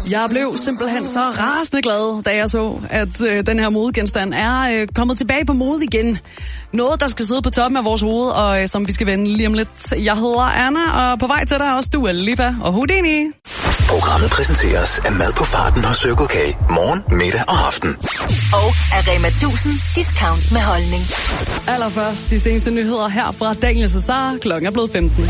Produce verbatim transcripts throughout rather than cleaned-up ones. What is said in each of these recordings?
Jeg blev simpelthen så rasende glad, da jeg så, at øh, den her modegenstand er øh, kommet tilbage på mode igen. Noget, der skal sidde på toppen af vores hoved, og øh, som vi skal vende lige om lidt. Jeg hedder Anna, og på vej til dig også Dua Lipa og Houdini. Programmet præsenteres af mad på farten hos Circle K. Morgen, middag og aften. Og af Rema tusind discount med holdning. Allerførst de seneste nyheder her fra Daniel Cesar. Klokken er blevet femten.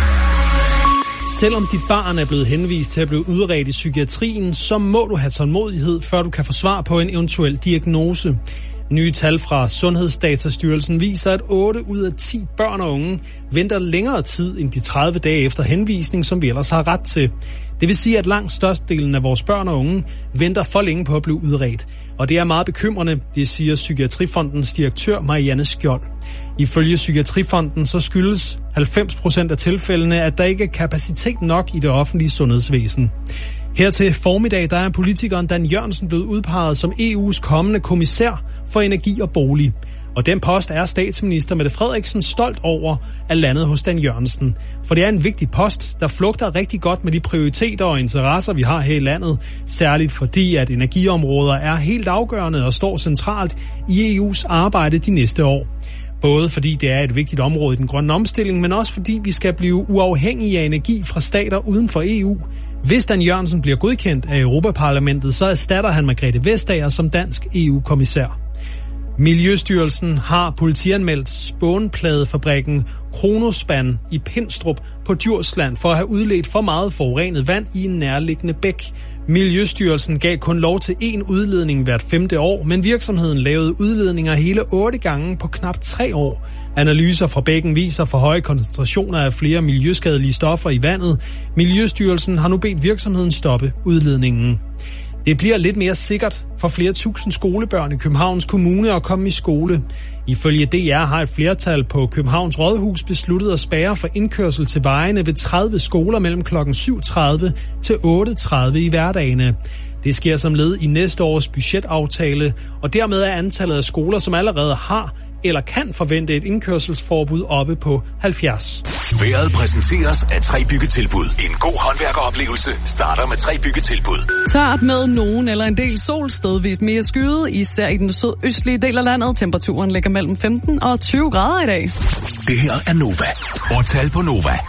Selvom dit barn er blevet henvist til at blive udredt i psykiatrien, så må du have tålmodighed, før du kan få svar på en eventuel diagnose. Nye tal fra Sundhedsdatastyrelsen viser, at otte ud af ti børn og unge venter længere tid end de tredive dage efter henvisning, som vi ellers har ret til. Det vil sige, at langt størstedelen af vores børn og unge venter for længe på at blive udredt. Og det er meget bekymrende, det siger Psykiatrifondens direktør Marianne Skjold. Ifølge Psykiatrifonden så skyldes halvfems procent af tilfældene, at der ikke er kapacitet nok i det offentlige sundhedsvæsen. Her til formiddag, der er politikeren Dan Jørgensen blevet udpeget som E U's kommende kommissær for energi og bolig. Og den post er statsminister Mette Frederiksen stolt over at landet hos Dan Jørgensen. For det er en vigtig post, der flugter rigtig godt med de prioriteter og interesser, vi har her i landet. Særligt fordi, at energiområder er helt afgørende og står centralt i E U's arbejde de næste år. Både fordi det er et vigtigt område i den grønne omstilling, men også fordi vi skal blive uafhængige af energi fra stater uden for E U. Hvis Dan Jørgensen bliver godkendt af Europaparlamentet, så erstatter han Margrethe Vestager som dansk E U-kommissær. Miljøstyrelsen har politianmeldt spånpladefabrikken Kronospan i Pindstrup på Djursland for at have udledt for meget forurenet vand i en nærliggende bæk. Miljøstyrelsen gav kun lov til én udledning hvert femte år, men virksomheden lavede udledninger hele otte gange på knap tre år. Analyser fra bækken viser for høje koncentrationer af flere miljøskadelige stoffer i vandet. Miljøstyrelsen har nu bedt virksomheden stoppe udledningen. Det bliver lidt mere sikkert for flere tusind skolebørn i Københavns Kommune at komme i skole. Ifølge D R har et flertal på Københavns Rådhus besluttet at spærre for indkørsel til vejene ved tredive skoler mellem klokken syv tredive til otte tredive i hverdagene. Det sker som led i næste års budgetaftale, og dermed er antallet af skoler, som allerede har eller kan forvente et indkørselsforbud oppe på halvfjerds. Været præsenteres af tre byggetilbud. En god håndværkeroplevelse starter med tre byggetilbud. Tørt med nogen eller en del sol, stedvist mere skyet, især i den sydøstlige del af landet. Temperaturen ligger mellem femten og tyve grader i dag. Det her er Nova. Og tal på Nova.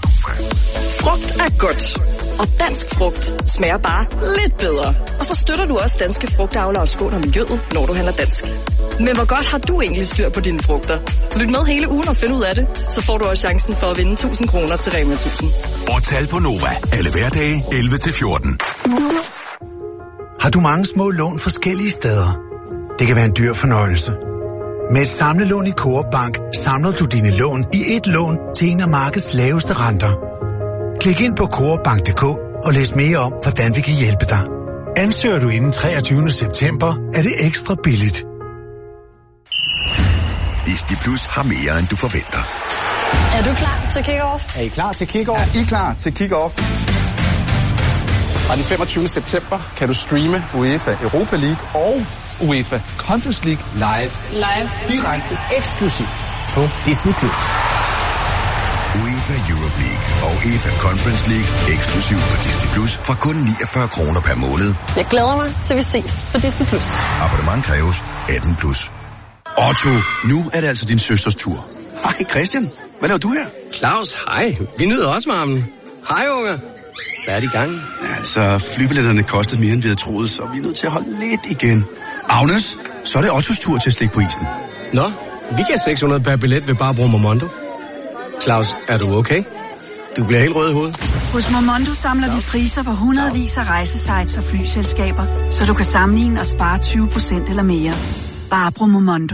Frugt er godt, og dansk frugt smager bare lidt bedre. Og så støtter du også danske frugtavlere og skåner miljøet, når du handler dansk. Men hvor godt har du egentlig styr på dine frugter? Lyt med hele ugen og find ud af det, så får du også chancen for at vinde tusind kroner til Rema tusind. Og tal på Nova. Alle hverdage elleve til fjorten. Har du mange små lån forskellige steder? Det kan være en dyr fornøjelse. Med et samlelån i Coop Bank samler du dine lån i et lån til en af markedets laveste renter. Klik ind på coop bank punktum d k og læs mere om, hvordan vi kan hjælpe dig. Ansøger du inden treogtyvende september, er det ekstra billigt. Disney Plus har mere, end du forventer. Er du klar til kick-off? Er I klar til kick-off? Er I klar til kick-off? Og den femogtyvende september kan du streame UEFA Europa League og UEFA Conference League live. Live. Direkte eksklusivt på Disney Plus. UEFA Europa League og UEFA Conference League eksklusivt på Disney Plus for kun niogfyrre kroner per måned. Jeg glæder mig til vi ses på Disney Plus. Abonnement kræves atten plus. Otto, nu er det altså din søsters tur. Hej Christian, hvad laver du her? Claus, hej. Vi nyder også varmen. Hej unger. Hvad er det i gang? Altså, flybilletterne kostede mere end vi havde troet, så vi er nødt til at holde lidt igen. Agnes, så er det Ottos tur til at slikke på isen. Nå, vi kan seks hundrede per billet ved bare bruge Momondo. Claus, er du okay? Du bliver helt rød i hovedet. Hos Momondo samler vi priser for hundredvis af rejsesites og flyselskaber, så du kan sammenligne og spare tyve procent eller mere. Bare brug Momondo.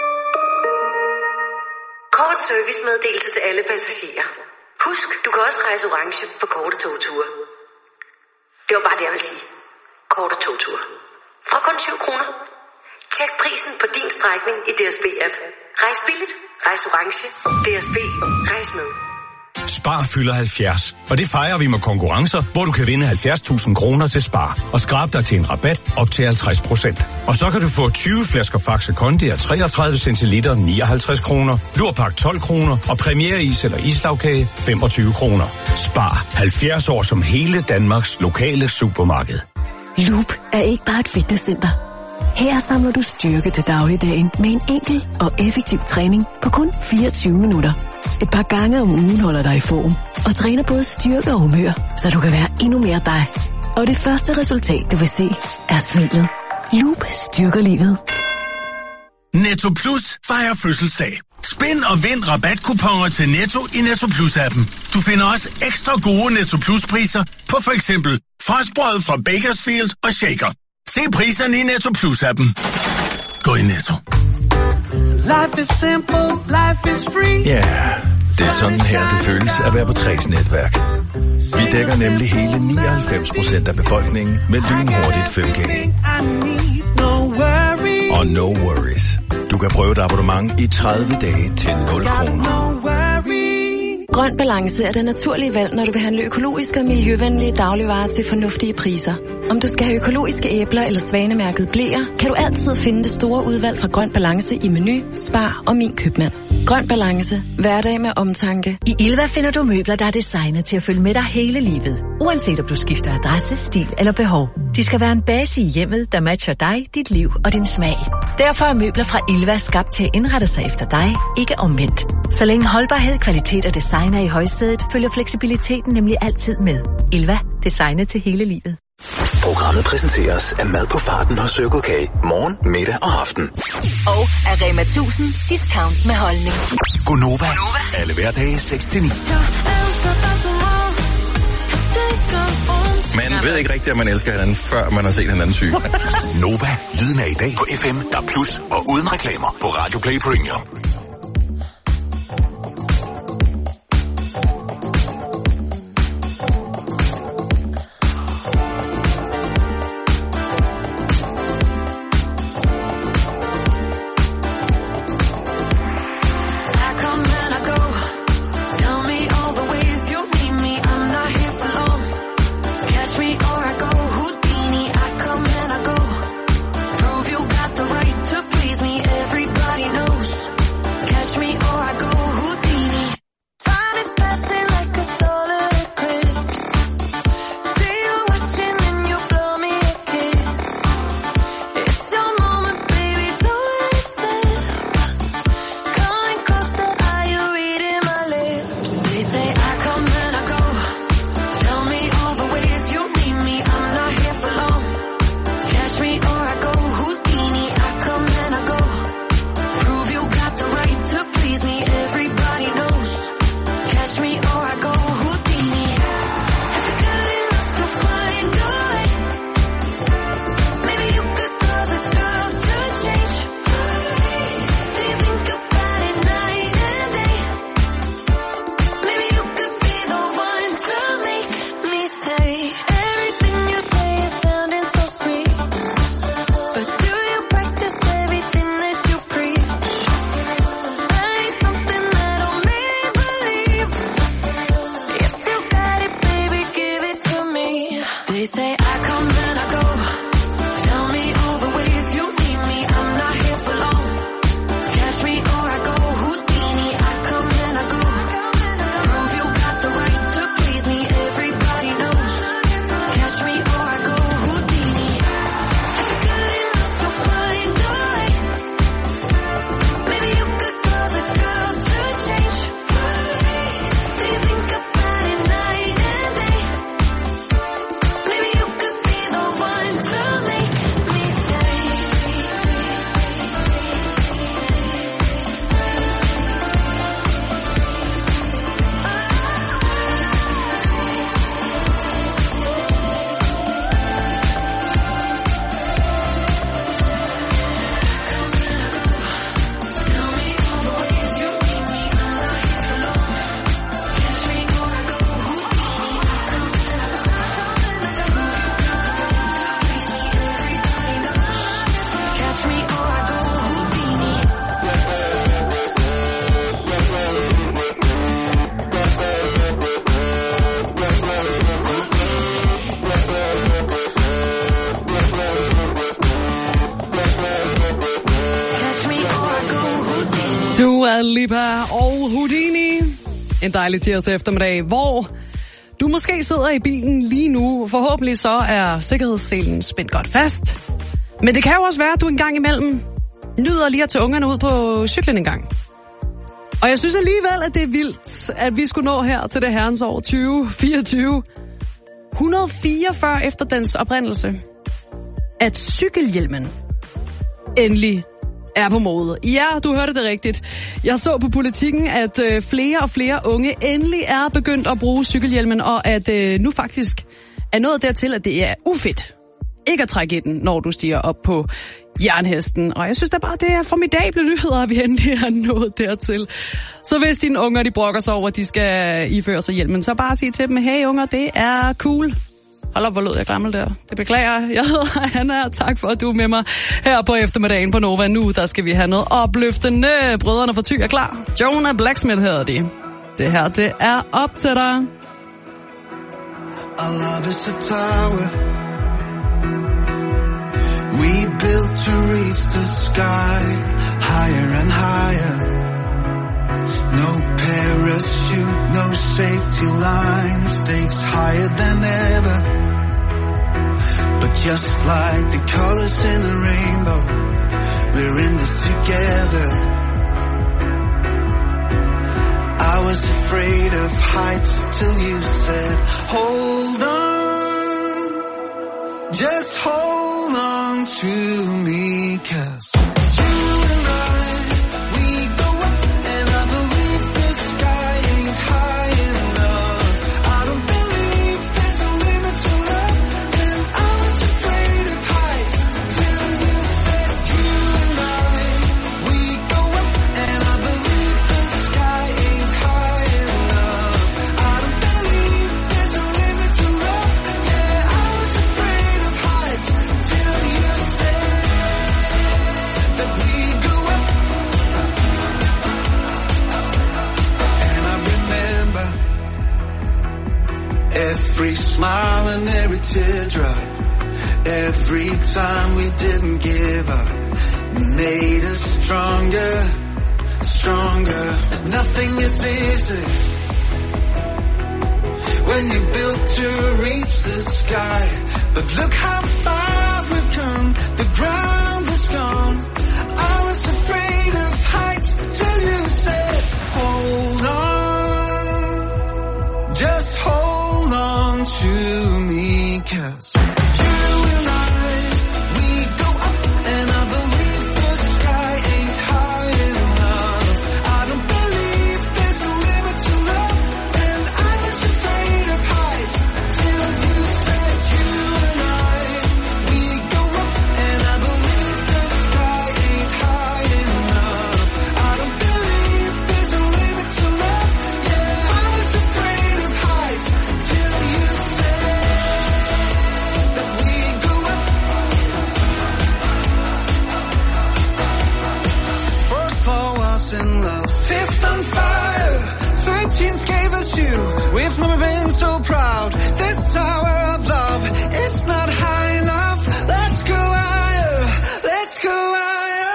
Kort servicemeddelelse til alle passagerer. Husk, du kan også rejse orange for korte togture. Det var bare det, jeg vil sige. Korte togture. Fra kun syv kroner. Tjek prisen på din strækning i D S B-app. Rejs billigt. Rejs orange. D S B. Rejs med. Spar fylder halvfjerds, og det fejrer vi med konkurrencer, hvor du kan vinde halvfjerds tusind kroner til Spar og skrab dig til en rabat op til halvtreds procent. Og så kan du få tyve flasker Faxe Kondi af treogtredive centiliter nioghalvtreds kroner, Lurpak tolv kroner og premiereis eller islagkage femogtyve kroner. Spar halvfjerds år som hele Danmarks lokale supermarked. Loop er ikke bare et fitnesscenter. Her samler du styrke til dagligdagen med en enkel og effektiv træning på kun fireogtyve minutter. Et par gange om ugen holder dig i form og træner både styrke og humør, så du kan være endnu mere dig. Og det første resultat, du vil se, er smilet. Loop styrker livet. Netto Plus fejrer fødselsdag. Spind og vind rabatkuponer til Netto i Netto Plus-appen. Du finder også ekstra gode Netto Plus-priser på for eksempel frostbrød fra Bakersfield og Shaker. Se priserne i Netto Plus-appen. Gå i Netto. Life is simple, life is free. Ja, yeah, det er sådan her, det føles at være på Tres netværk. Vi dækker nemlig hele nioghalvfems procent af befolkningen med lynhurtigt fem G. Og no worries. Du kan prøve et abonnement i tredive dage til nul kroner. Grøn Balance er det naturlige valg, når du vil handle økologiske og miljøvenlige dagligvarer til fornuftige priser. Om du skal have økologiske æbler eller svanemærket bleer, kan du altid finde det store udvalg fra Grøn Balance i Meny, Spar og Min Købmand. Grøn Balance. Hverdag med omtanke. I Ilva finder du møbler, der er designet til at følge med dig hele livet. Uanset om du skifter adresse, stil eller behov. De skal være en base i hjemmet, der matcher dig, dit liv og din smag. Derfor er møbler fra Ilva skabt til at indrette sig efter dig, ikke omvendt. Så længe holdbarhed, kvalitet og design er i højsædet, følger fleksibiliteten nemlig altid med. Ilva. Designet til hele livet. Programmet præsenteres af mad på farten hos Circle K. Morgen, middag og aften. Og af Rema tusind discount med holdning. Gonova. Alle hverdage seks til ni. Man ved ikke rigtigt, at man elsker hinanden, før man har set hinanden syg. Nova. Lyden af i dag på F M, D A B plus og uden reklamer på Radio Play Premium. Dua Lipa og Houdini. En dejlig tirsdag eftermiddag, hvor du du måske sidder i bilen lige nu. Forhåbentlig så er sikkerhedsselen spændt godt fast. Men det kan jo også være, at du en gang imellem nyder lige at tage ungerne ud på cyklen en gang. Og jeg synes alligevel, at det er vildt, at vi skulle nå her til det herrens år tyve fireogtyve. et hundrede og fireogfyrre efter dens oprindelse. At cykelhjelmen endelig er på mode. Ja, du hørte det rigtigt. Jeg så på Politikken, at øh, flere og flere unge endelig er begyndt at bruge cykelhjelmen, og at øh, nu faktisk er nået dertil, at det er ufedt ikke at trække i den, når du stiger op på jernhesten. Og jeg synes da bare, det er formidable nyheder, at vi endelig er nået dertil. Så hvis dine unger, de brokker sig over, at de skal iføre sig hjelmen, så bare sig til dem, hey unger, det er cool. Hold op, hvor lød jeg gammel der. Det beklager. Jeg hedder Anna, tak for, at du er med mig her på eftermiddagen på Nova. Nu der skal vi have noget opløftende. Brødrene for Ty er klar. Jonah Blacksmith hedder de. Det her, det er op til dig. Our love is a tower we built to reach the sky, higher and higher. No parachute, no safety line, stakes higher than ever. But just like the colors in a rainbow, we're in this together. I was afraid of heights till you said, hold on, just hold on to me, 'cause you and I, we go up and I believe the sky ain't high enough. I don't believe there's a limit to love, and I was afraid of heights till you said you and I, we go up and I believe the sky ain't high enough. I don't believe there's a limit to love, yeah, I was afraid of heights till you said that we go up. And I remember every smile and every teardrop, every time we didn't give up, made us stronger, stronger. And nothing is easy when you built to reach the sky. But look how far we've come, the ground is gone. I was afraid of heights till you said, hold on, just hold on to me, 'cause you and I, we go up and I believe the sky ain't high enough. I don't believe there's a limit to love, and I was afraid of heights till you said you and I, we go up and I believe the sky ain't high enough. I don't believe there's a limit to love, yeah, I was afraid of heights till you said that we go up. First floor was in love, fifth on fire, thirteenth gave us you. We've never been so proud. This tower of love, it's not high enough. Let's go higher, let's go higher.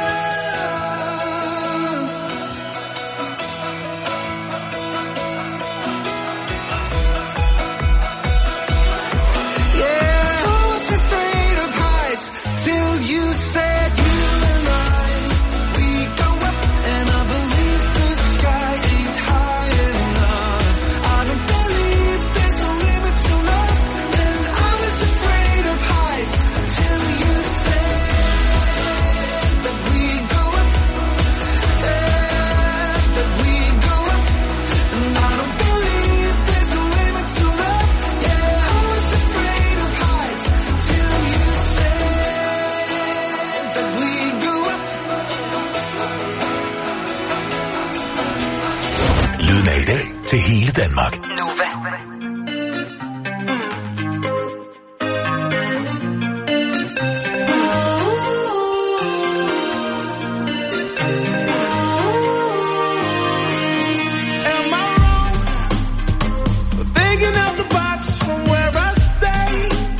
Yeah, I was afraid of heights till you said you and I, we go up and I believe the sky ain't high enough. I don't believe there's a limit to love, and I was afraid of heights till you said that we go up, yeah, that we go up. And I don't believe there's a limit to love, yeah, I was afraid of heights till you said that we go up. Lyden af i dag til hele Danmark. Nova. Am I wrong for thinking out the box from where I stay?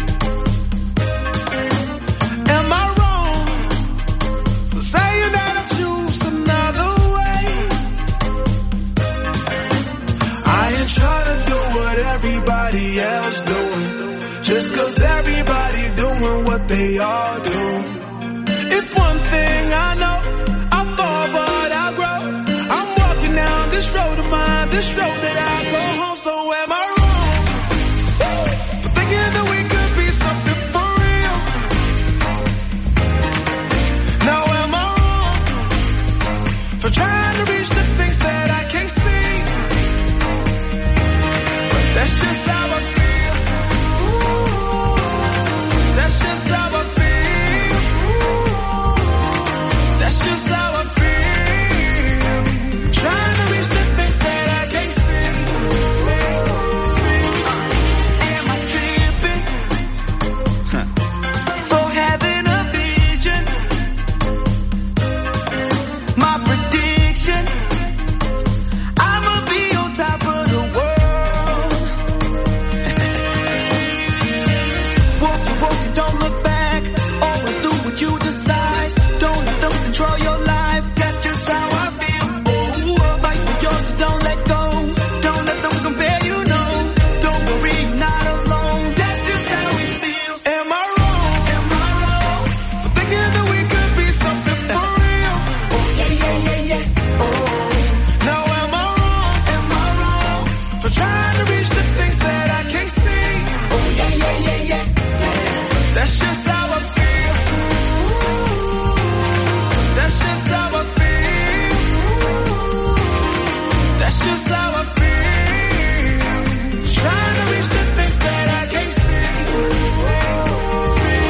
Am I wrong for saying that I choose another way? I ain't trying to do we all do. If one thing I know, I fall but I grow. I'm walking down this road of mine, this road that I go home. So am I wrong for thinking that we could be something for real? Now am I wrong for trying to reach the things that I can't see? But that's just how I feel. That's just how I feel. That's just how I feel. Trying to reach the things that I can't see. See, see. Am I tripping for having a vision? My prediction, I'ma be on top of the world. Walk, walk, don't look back. Always do what you decide. Don't let them control your life. That's just how I feel. Ooh, fight for yours, so don't let go. Don't let them compare you, no. Don't worry, you're not alone. That's just how we feel. Am I wrong? Am I wrong for thinking that we could be something for real? Oh yeah, yeah, yeah, yeah. Oh. Now am I wrong? Am I wrong for trying to reach the things that I can't see? Oh yeah, yeah, yeah, yeah. That's just how I feel. That's just how I feel. That's just how I feel. Trying to reach the things that I can't see. See, see.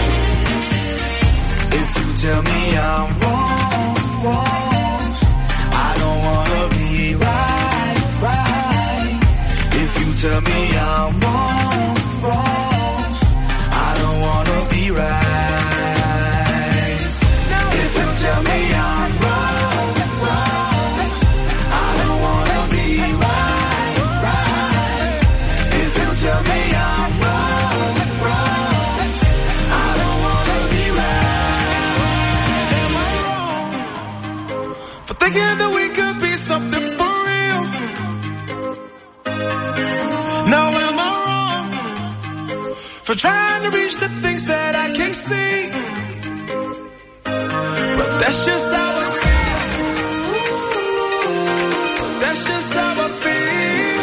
If you tell me I'm wrong, wrong, I don't wanna be right, right. If you tell me I'm wrong, wrong, I don't wanna be right. If you tell me I'm wrong, wrong, I don't wanna be right, right. If you tell me I'm wrong, wrong, I don't wanna be right. Am I wrong for thinking that we could be something for real? Now am I wrong for trying to reach the things that I can't see? But that's just how I feel. That's just how I feel.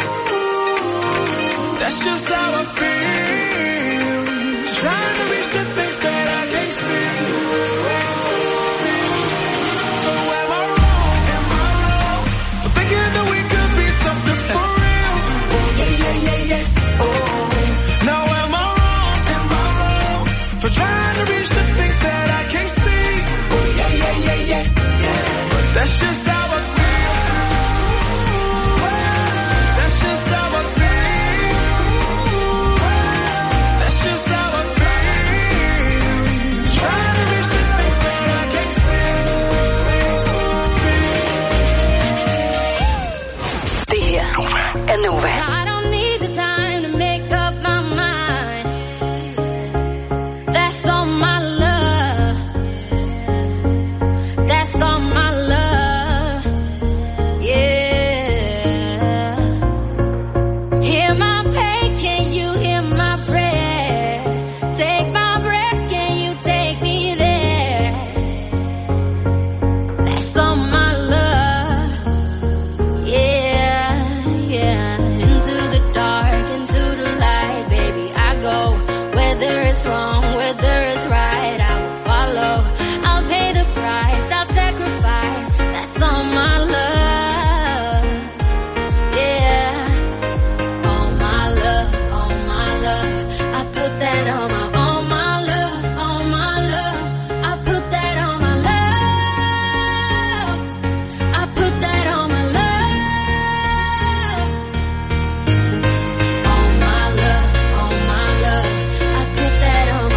That's just how I feel. Trying to reach the things that I can't see. See, see. So am I wrong? Am I wrong for thinking that we could be something for real? Oh yeah, yeah, yeah, yeah. Oh. Now am I wrong? Am I wrong for trying to reach the things that I can't see? Oh yeah, yeah, yeah, yeah, yeah. But that's just how I feel. That's just how I feel. That's just how I feel. Trying to reach the things that I can't see. See, see. Det her er Nova. I don't need the time to make up my mind. That's all my love. That's all my love. Yeah. Hear my pain, can you hear my prayer? Take my breath, can you take me there? That's all my love. Yeah, yeah. Into the dark, into the light, baby, I go. Whether it's wrong, whether it's right, I will follow. I'll pay the price, I'll sacrifice. That's all my love. Yeah. All my love, all my love. I put that on my, all my love, all my love. I put that on my love. I put that on my love. All my love, all my love. I put that on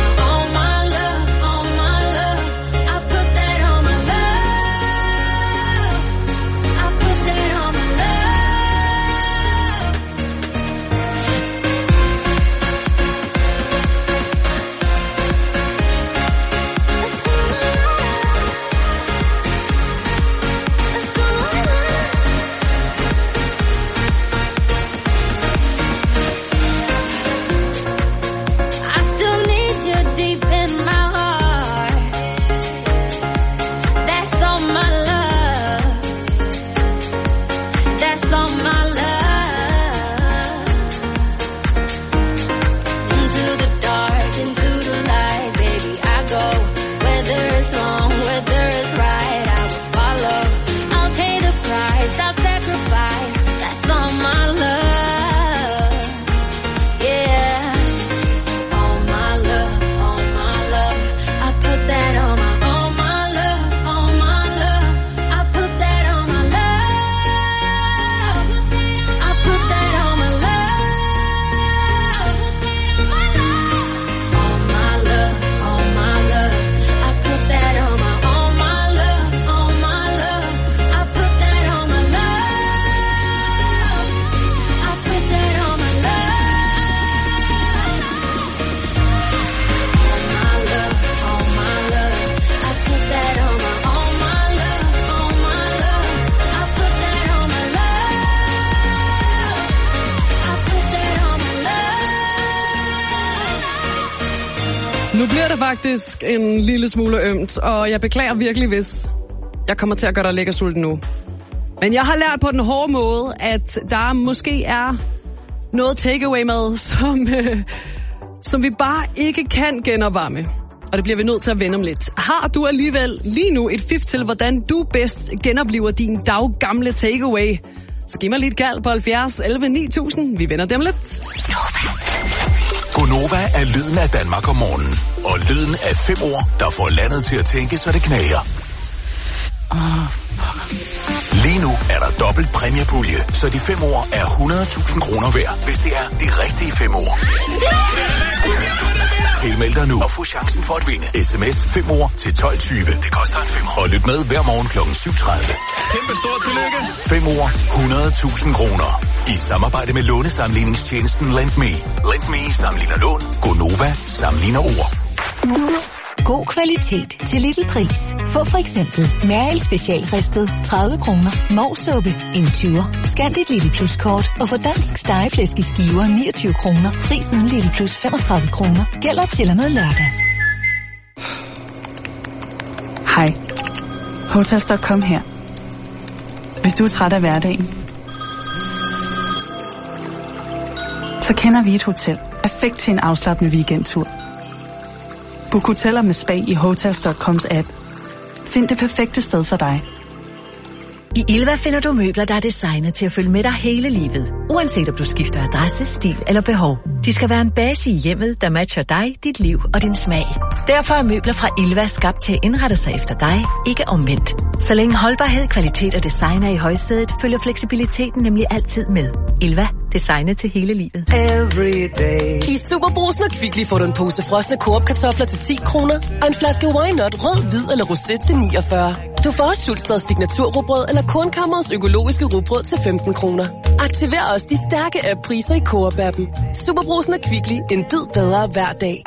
Nu bliver det faktisk en lille smule ømt, og jeg beklager virkelig, hvis jeg kommer til at gøre dig lækker sulten nu. Men jeg har lært på den hårde måde, at der måske er noget takeaway-mad, som, øh, som vi bare ikke kan genopvarme. Og det bliver vi nødt til at vende om lidt. Har du alligevel lige nu et fif til, hvordan du bedst genopliver din daggamle takeaway? Så giv mig lige et kald på halvfjerds elleve ni tusind. Vi vender dem lidt. Gonova er lyden af Danmark om morgenen. Og lyden af fem ord, der får landet til at tænke, så det knager. Oh, Lige nu er der dobbelt præmiepulje, så de fem ord er hundrede tusind kroner værd, hvis det er de rigtige fem ord. Tilmeld dig nu og få chancen for at vinde. S M S fem ord til tolv tyve. Det koster en femmer. Og lyt med hver morgen klokken syv tredive. Kæmpe stort tillykke. fem ord, hundrede tusind kroner. I samarbejde med lånesamligningstjenesten LendMe. LendMe sammenligner lån. Gonova sammenligner ord. God kvalitet til lille pris. Få for eksempel Mærel specialristet tredive kroner, Mousuppe en tyver. Scan dit Lille Plus kort og få dansk stegeflæsk i skiver niogtyve kroner. Prisen Lille Plus femogtredive kroner. Gælder til og med lørdag. Hej. Hotels punktum com her. Hvis du er træt af hverdagen, så kender vi et hotel. Perfekt til en afslappende weekendtur. Book hoteller med spa i Hotels punktum coms app. Find det perfekte sted for dig. I Ilva finder du møbler, der er designet til at følge med dig hele livet. Uanset om du skifter adresse, stil eller behov. De skal være en base i hjemmet, der matcher dig, dit liv og din smag. Derfor er møbler fra Ilva skabt til at indrette sig efter dig, ikke omvendt. Så længe holdbarhed, kvalitet og design er i højsædet, følger fleksibiliteten nemlig altid med. Ilva. Designet til hele livet. I Superbrugsen og Kvickly får du en pose frosne Coop-kartofler til ti kroner, og en flaske Why Not rød, hvid eller rosé til niogfyrre. Du får også Schultzers signaturrugbrød eller Kornkammerets økologiske rugbrød til femten kroner. Aktiver også de stærke app-priser i Coop-appen. Superbrugsen og Kvickly. En bid bedre hver dag.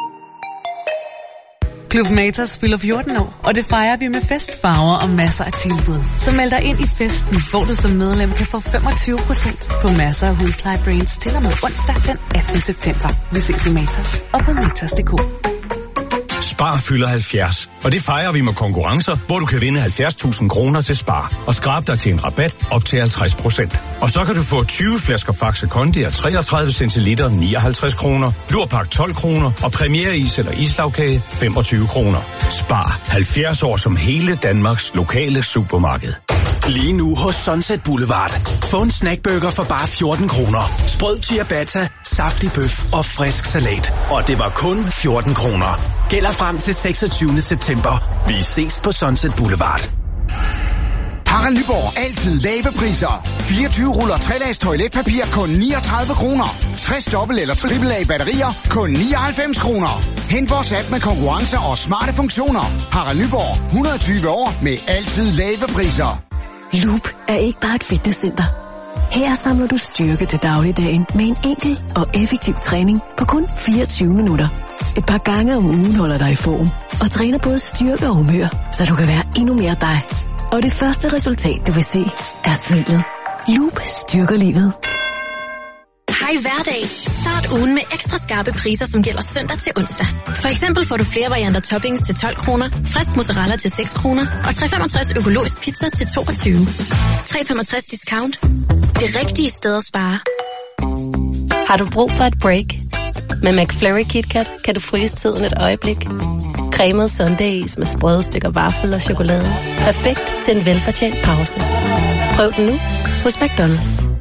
Klub Matas fylder fjorten år, og det fejrer vi med festfarver og masser af tilbud. Så meld dig ind i festen, hvor du som medlem kan få femogtyve procent på masser af hudplejebrands til og med onsdag den attende september. Vi ses i Matas og på matas punktum d k. Spar fylder halvfjerds, og det fejrer vi med konkurrencer, hvor du kan vinde halvfjerds tusind kroner til Spar og skrab dig til en rabat op til halvtreds procent. Og så kan du få tyve flasker Faxe Kondi af treogtredive centiliter nioghalvtreds kroner, Lurpak tolv kroner og premiereis eller islagkage femogtyve kroner. Spar halvfjerds år som hele Danmarks lokale supermarked. Lige nu hos Sunset Boulevard. Få en snackburger for bare fjorten kroner. Sprød ciabatta, saftig bøf og frisk salat. Og det var kun fjorten kroner. Gælder frem til seksogtyvende september. Vi ses på Sunset Boulevard. Harald Nyborg. Altid lave priser. fireogtyve ruller tre-lags toiletpapir kun niogtredive kroner. tres dobbelt- eller triple A batterier kun nioghalvfems kroner. Hent vores app med konkurrencer og smarte funktioner. Harald Nyborg. et hundrede og tyve år med altid lave priser. Loop er ikke bare et fitnesscenter. Her samler du styrke til dagligdagen med en enkel og effektiv træning på kun fireogtyve minutter. Et par gange om ugen holder dig i form og træner både styrke og humør, så du kan være endnu mere dig. Og det første resultat, du vil se, er smilet. Loop styrker livet. Hej hverdag. Start ugen med ekstra skarpe priser, som gælder søndag til onsdag. For eksempel får du flere varianter toppings til tolv kroner, frisk mozzarella til seks kroner og tre komma femogtres økologisk pizza til toogtyve. tre komma femogtres discount. Det rigtige sted at spare. Har du brug for et break? Med McFlurry KitKat kan du fryse tiden et øjeblik. Cremet sundaes med sprøde stykker vaffel og chokolade. Perfekt til en velfortjent pause. Prøv den nu hos McDonald's.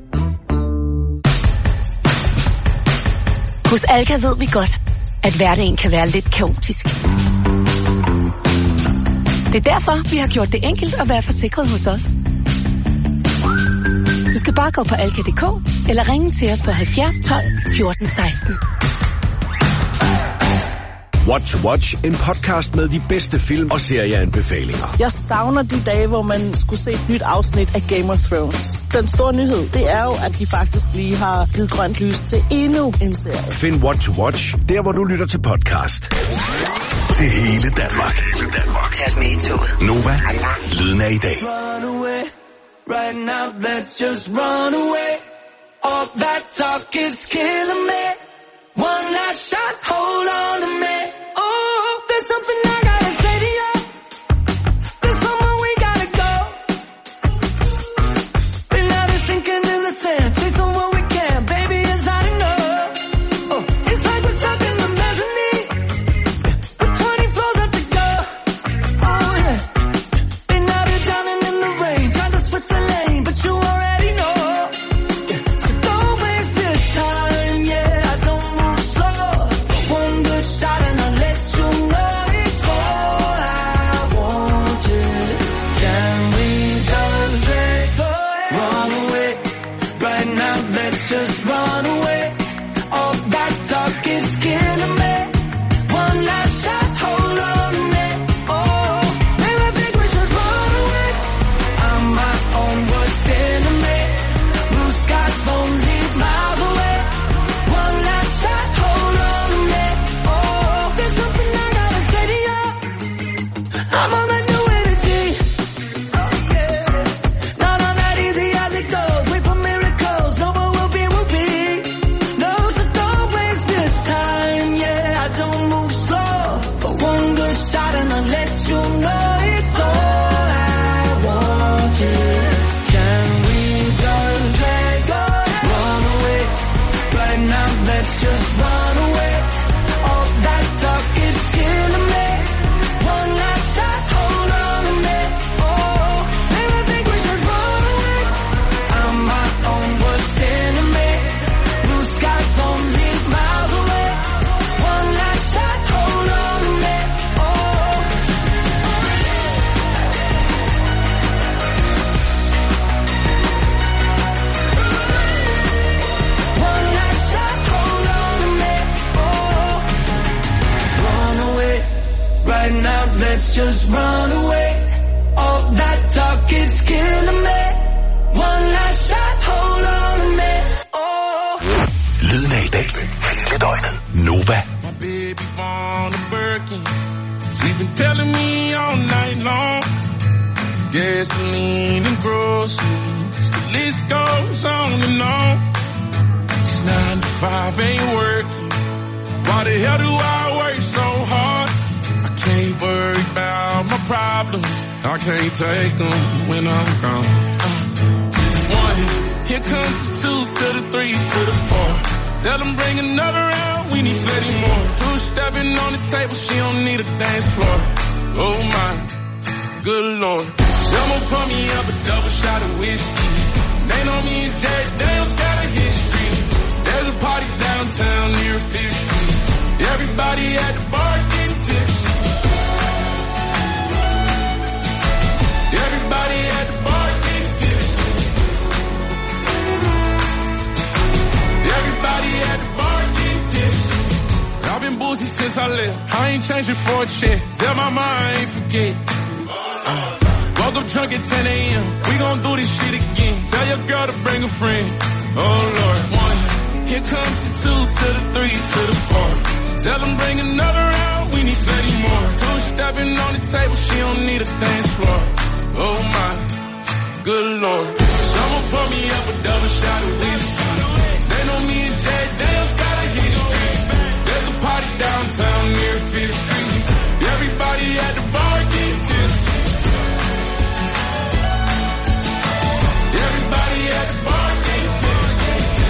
Hos Alka ved vi godt, at hverdagen kan være lidt kaotisk. Det er derfor, vi har gjort det enkelt at være forsikret hos os. Du skal bare gå på alka punktum d k eller ringe til os på halvfjerds tolv fjorten seksten. What to Watch, en podcast med de bedste film og serieanbefalinger. Jeg savner de dage, hvor man skulle se et nyt afsnit af Game of Thrones. Den store nyhed, det er jo, at de faktisk lige har givet grønt lys til endnu en serie. Find What to Watch, der hvor du lytter til podcast. Til hele Danmark. Tag os med i toget. Nova, lyden af i dag. Run away, right now let's just run away. All that talk is killing me. One last shot, hold on to me. Oh, holding out, let's just run away. All that talk, it's killing me. One last shot, hold on a minute. Oh. Lyden af i dag. Hele døgnet. Nova. My baby want a Birkin. She's been telling me all night long. Gasoline and groceries. The list goes on and on. It's nine to five, ain't working. Why the hell do I work so hard? I can't worry about my problems. I can't take them when I'm gone. Uh, one, here comes the two to the three to the four. Tell them bring another round, we need plenty more. Two stepping on the table, she don't need a dance floor. Oh my, good lord. Someone pour me up a double shot of whiskey. They know me and Jack Daniels got a history. There's a party downtown near Fifth Street. Everybody at the bar getting tipsy. Everybody at the bar getting tipsy. Everybody at the bar getting tipsy. I've been boozy since I left. I ain't changing for a check. Tell my mind I ain't forget. Uh, woke up drunk at ten a.m. We gon' do this shit again. Tell your girl to bring a friend. Oh Lord, one. Here comes the two to the three to the four. Tell them bring another round, we need plenty more. Two stepping on the table, she don't need a dance floor. Oh my, good lord. Someone pour me up a double shot of whiskey. They know me and Jack Daniels got a history. There's a party downtown near Fifth Street. Everybody at the bar getting tipsy. Everybody at the bar getting tipsy.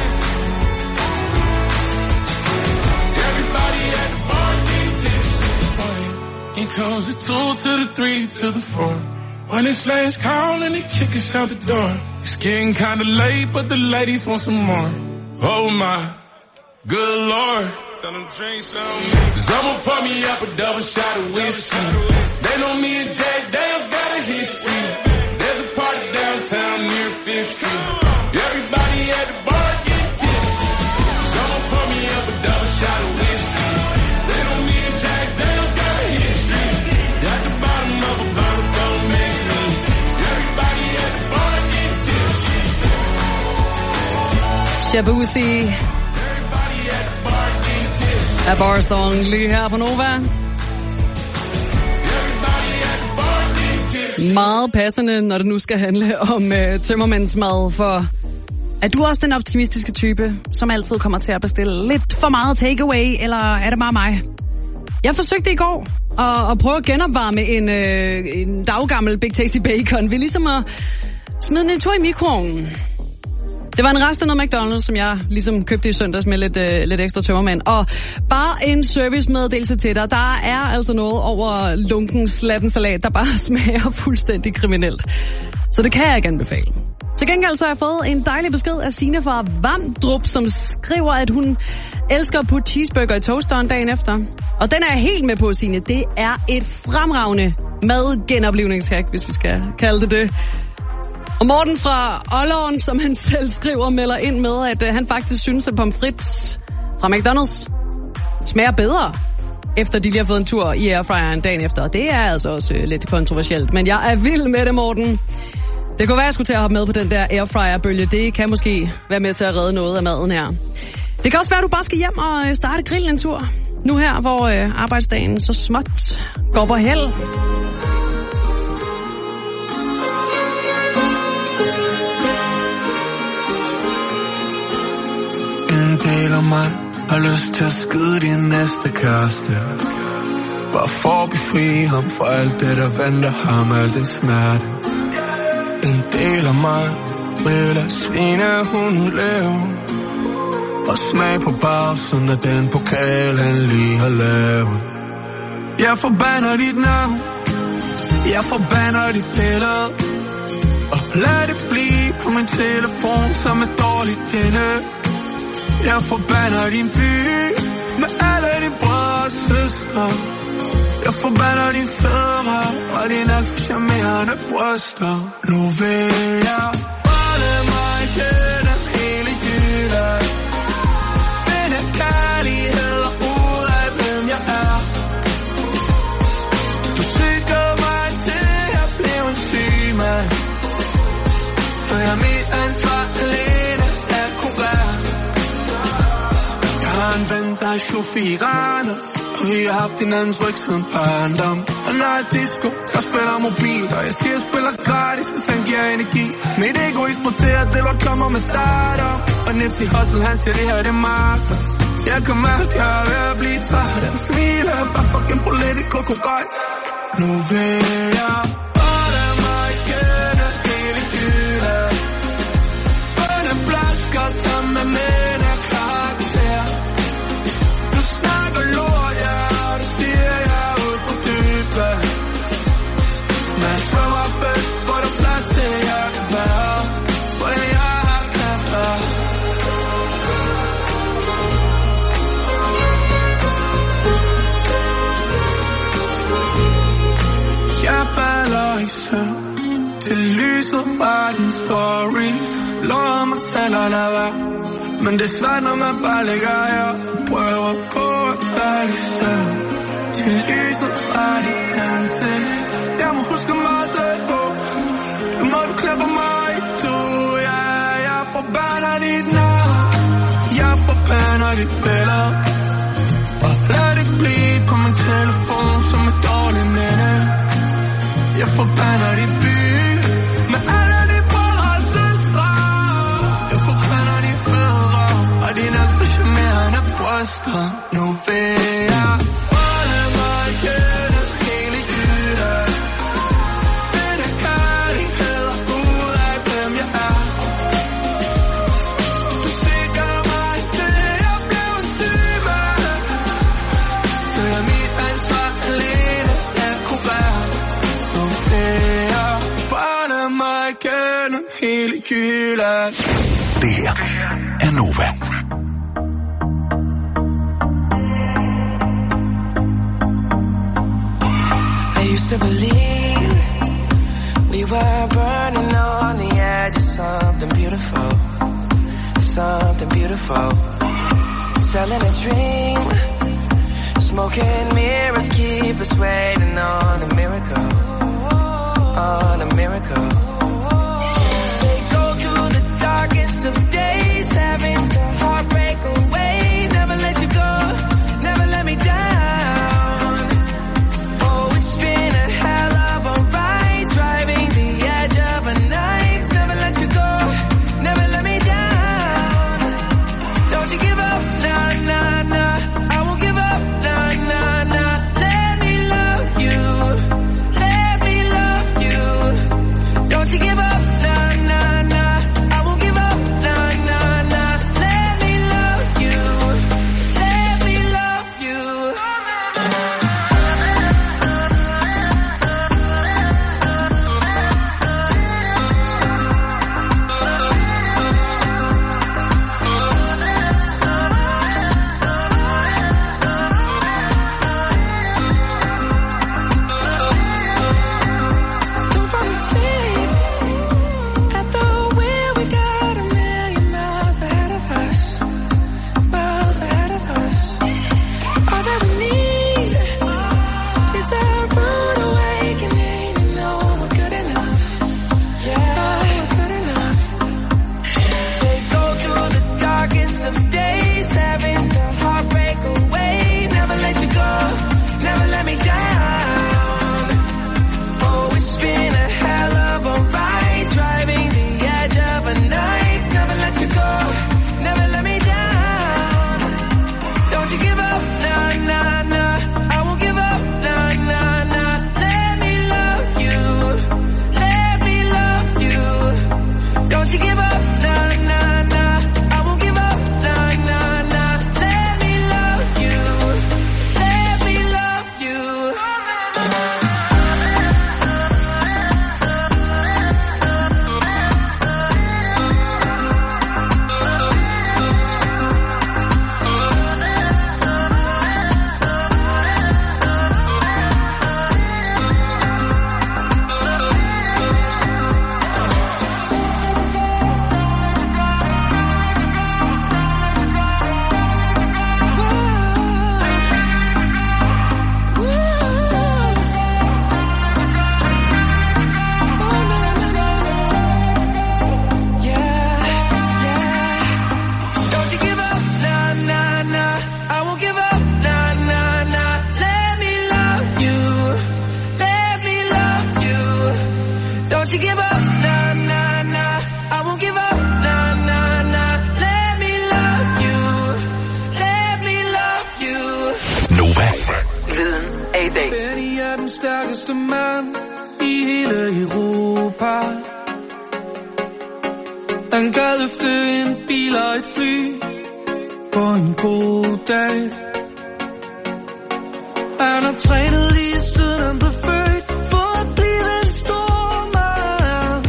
Everybody at the bar getting tipsy. Here comes the two to the three to the four. When it's last call and they kick us out the door. It's getting kinda late, but the ladies want some more. Oh my, good lord. Tell them drink some. Someone pour me up a double shot of whiskey. They know me and Jack Daniels got a history. There's a party downtown near Fifth Street. Everybody at the bar get tipsy. Someone pour me up a double shot of whiskey. They know me and Jack Daniels got a history. At the bottom of a bottle, don't mix me. Everybody at the bar get tipsy. Shabuzi. A bar song lige her på Nova. Meget passende, når det nu skal handle om øh, tømmermændsmad, for er du også den optimistiske type, som altid kommer til at bestille lidt for meget takeaway, eller er det bare mig? Jeg forsøgte i går at, at prøve at genopvarme en, øh, en daggammel Big Tasty Bacon ved ligesom at smide den en tur i mikroovnen. Det var en rest af noget McDonald's, som jeg ligesom købte i søndags med lidt, øh, lidt ekstra tømmermænd. Og bare en servicemeddelelse til dig. Der er altså noget over lunkens slattensalat, der bare smager fuldstændig kriminelt. Så det kan jeg ikke anbefale. Til gengæld så har jeg fået en dejlig besked af Signe fra Vamdrup, som skriver, at hun elsker at putte cheeseburger i toasteren dagen efter. Og den er jeg helt med på, Signe. Det er et fremragende madgenoplivningshack, hvis vi skal kalde det det. Og Morten fra Olleren, som han selv skriver, melder ind med, at øh, han faktisk synes, at pomfrits fra McDonald's smager bedre, efter de lige har fået en tur i airfryeren dagen efter. Det er altså også øh, lidt kontroversielt, men jeg er vild med det, Morten. Det kunne være, at jeg skulle til at hoppe med på den der airfryer-bølge. Det kan måske være med til at redde noget af maden her. Det kan også være, at du bare skal hjem og starte grillen en tur. Nu her, hvor øh, arbejdsdagen så småt går på held. En del af mig har lyst til at skyde din næste kæreste. Bare for at befri ham for alt det, der venter ham, al den smerte. En del af mig vil lade svinehunden leve og smag på bagsiden af den pokal, han lige har lavet. Jeg forbander dit navn, jeg forbander dit billede, og lad det blive på min telefon som et dårligt minde. Jeg forbander din by med alle dine brødre og søstre. Jeg forbander din fædre og din alt for charmerende bryster. Nu vil jeg brænde mig gennem hele Jylland. Finde kærlighed ud af hvem jeg er. mig Shufi Randers, og vi har haft hinandens ryg siden barndom. Og når jeg disco, der spiller mobil, og jeg siger, jeg spiller gratis, hvis han giver energi. Mit ego eksploderer, det lort kommer med starter. Og Nipsey Hussle, han siger, det her det er Marta. Jeg kan mærke, jeg er ved at blive træt. Han smiler, bare fucking politico korrekt. Nu vil jeg holde mig igen af hele Jylland. Bønne flasker sammen med mænd af karakter. Du snakker lort, ja, og du siger, jeg er ude på dybet. Men jeg svømmer bedst, hvor der er plads til, jeg kan være. Hvor jeg kan være. Jeg falder i søvn til lyset fra dine stories. Lover mig selv at lade være, men det er svært, når man bare ligger her og prøver på at falde i søvn til lyset fra dit ansigt. Jeg må huske mig selv på, det må du klippe mig i to. Ja, jeg forbander dit navn, jeg forbander dit billede, og lad det blive på min telefon som et dårligt minde. Jeg forbander dit by med alle de brødre og søstre. Jeg forbander de fædre og dine alt for charmerende bryster. Nu vil jeg holde mig igen af hele Jylland. Finde kærlighed og ud af hvem jeg er. Du sikrer mig til jeg blev en type. Det er mit ansvar alene at kunne være. Hele Jylland. Det her er Nova. I used to believe we were burning on the edge of something beautiful, something beautiful. Selling a dream, smoking mirrors keep us waiting on a miracle, on a miracle. Darkest of days, having to heartbreak away. Never let you go, never let me down. Oh, it's been a hell of a ride, driving the edge of a knife. Never let you go, never let me down. Don't you give up, nah, nah, nah. I won't give up, nah, nah, nah. Let me love you, let me love you. Don't you i dag. Benny er den stærkeste mand i hele Europa. Han kan løfte en bil og et fly på en god dag. Han har trænet lige siden han blev født for at blive en stor mand.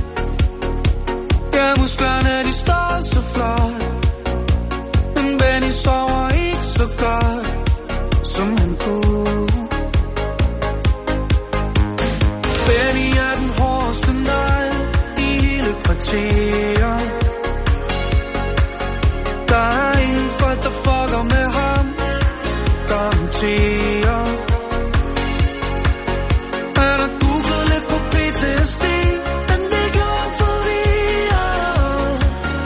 Ja, musklerne de står så flot, men Benny sover ikke så godt som han kunne. Benny er den hårdeste negl i hele kvarteret. Der er ingen folk, der fucker med ham, garanteret. Han har googlet lidt på P T S D, men det gør han forvirret.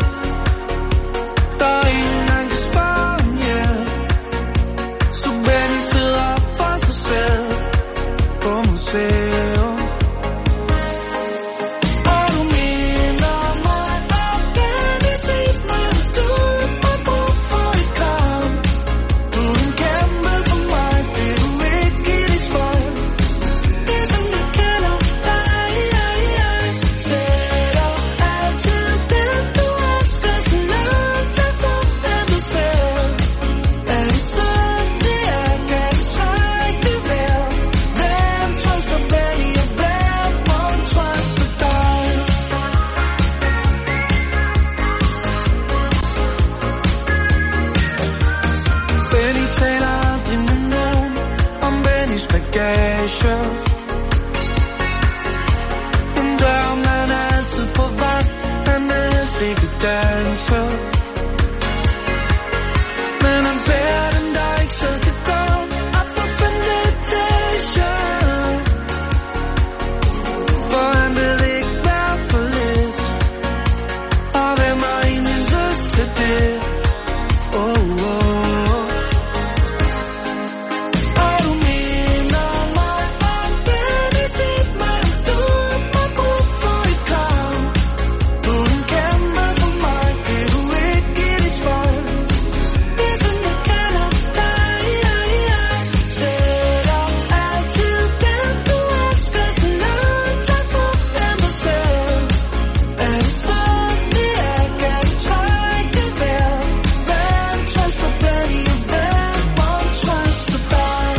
Der er ingen, han kan spørge om hjælp, så Benny sidder for sig selv på museum. Og du minder mig om Benny, sig mig, du har brug for et kram. Du er en kæmpe for mig, det du ikke give dit spøj. Det er som jeg kender dig, jeg, jeg sætter altid den du elsker, så langt der forventer selv. Er det sådan det er, kan du trække det vel? Hvem trøster Benny, og hvem må trøste dig? Benny taler aldrig med nogen om Bennys bagage. Men døren han er altid på vagt, han er helst ikke danse. Men han bærer den, der ikke selv kan gå op på femte etage. For han vil ikke være for lidt, og hvem har egentlig lyst til det? Oh, oh, oh. Og du minder mig om Benny, sig mig, du har brug for et kram. Du er en kæmpe for mig, det du ikke give dit spøj. Det er som jeg kender dig, jeg, jeg sætter altid den du elsker, så langt der forventer selv. Er det sådan det er, kan du trække det vel? Hvem trøster Benny, og hvem må trøste dig?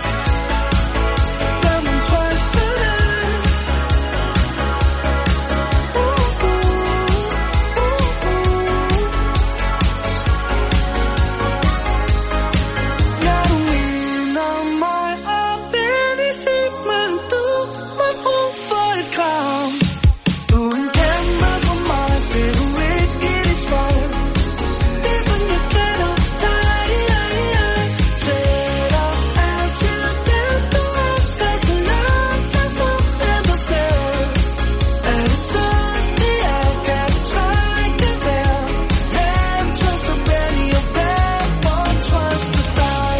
Hvem må trøste dig? Uh, uh, uh, uh. Ja, du minder mig om Benny, sig mig, du har brug for et kram. Du er en kæmpe for mig, det du ikke give dit spøj. Det er som jeg kender dig, jeg, jeg sætter altid den du elsker, så langt der forventer selv. Er det sådan det er, kan du trække det vel? Hvem trøster Benny, og hvem må trøste dig?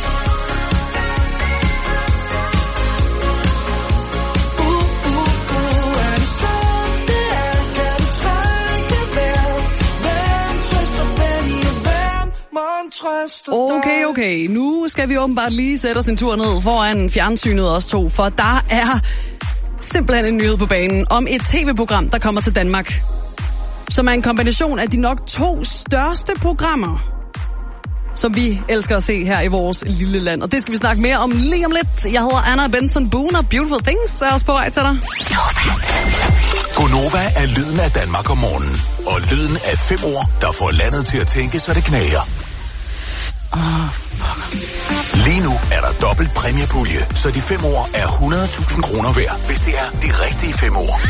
Uh, uh, uh, er det sådan det er, kan du trække det vel? Hvem trøster Benny, og hvem må trøste dig? Okay, okay. Nu skal vi åbenbart lige sætte os en tur ned foran fjernsynet os to, for der er simpelthen en nyhed på banen om et tv-program, der kommer til Danmark, som er en kombination af de nok to største programmer, som vi elsker at se her i vores lille land. Og det skal vi snakke mere om lige om lidt. Jeg hedder Anna Benson Boone, og Beautiful Things er også på vej til dig. Gonova er lyden af Danmark om morgenen. Og lyden af fem ord, der får landet til at tænke, så det knager. Oh, Lige nu er der dobbelt præmiepulje, så de fem ord er hundrede tusind kroner værd, hvis det er de rigtige fem ord.